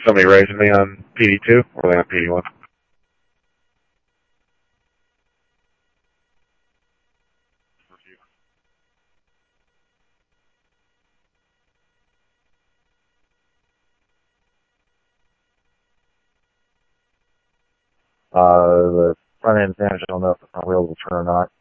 somebody raising me on PD2 or are they on PD1? The front end damage, I don't know if the front wheels will turn or not.